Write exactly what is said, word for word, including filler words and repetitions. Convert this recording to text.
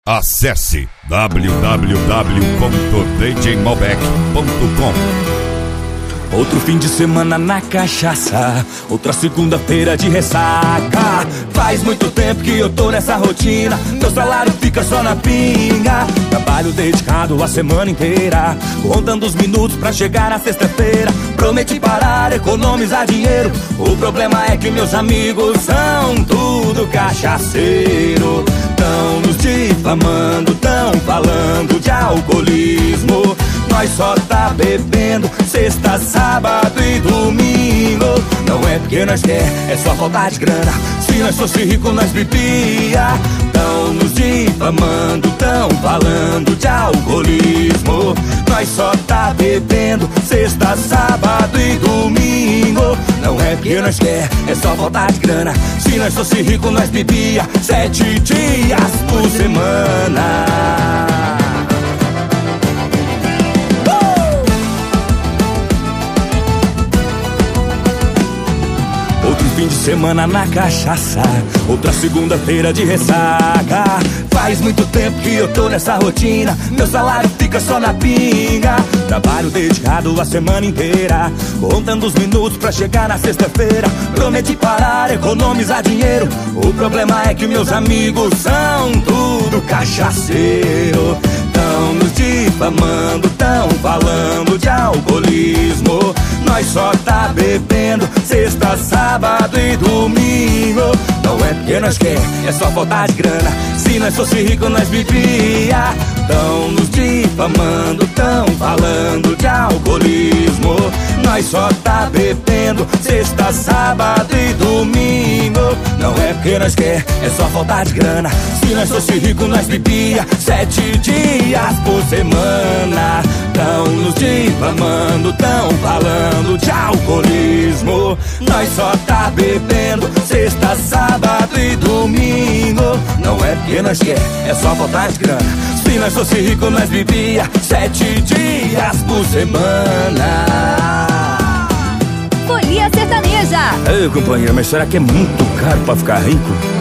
Acesse w w w ponto d j malbec ponto com. Outro fim de semana na cachaça, outra segunda-feira de ressaca. Faz muito tempo que eu tô nessa rotina, meu salário fica só na pinga. Trabalho dedicado a semana inteira, contando os minutos pra chegar na sexta-feira. Prometi parar, economizar dinheiro, o problema é que meus amigos são tudo cachaceiro. Tão nos difamando, tão falando de alcoolismo. Nós só tá bebendo sexta, sábado e domingo. Não é porque nós quer, é só falta de grana. Se nós fosse rico nós bebia. Tão nos difamando, tão falando de alcoolismo. Nós só tá bebendo sexta, sábado e domingo. Não é porque nós quer, é só falta de grana. Se nós fosse rico nós bebia sete dias por semana. Outro fim de semana na cachaça, outra segunda-feira de ressaca. Faz muito tempo que eu tô nessa rotina, meu salário fica só na pinga. Trabalho dedicado a semana inteira, contando os minutos pra chegar na sexta-feira. Prometi parar, economizar dinheiro, o problema é que meus amigos são tudo cachaceiro. Tão nos difamando, tão falando de alcoolismo. Nós só tá bebendo sexta, sábado e domingo. Não é porque nós quer, é só falta de grana. Se nós fosse rico nós bebia. Tão nos difamando, tão falando de alcoolismo. Nós só tá bebendo sexta, sábado e domingo. Não é porque nós quer, é só falta de grana. Se nós fosse rico nós bebia sete dias por semana. Tão nos difamando, tão falando de alcoolismo. Nós só tá bebendo sexta, sábado e domingo. Não é porque nós quer, é só falta de grana. Se nós fosse rico nós bebia sete dias por semana. Folia Sertaneja. Ei, companheiro, mas será que é muito caro pra ficar rico?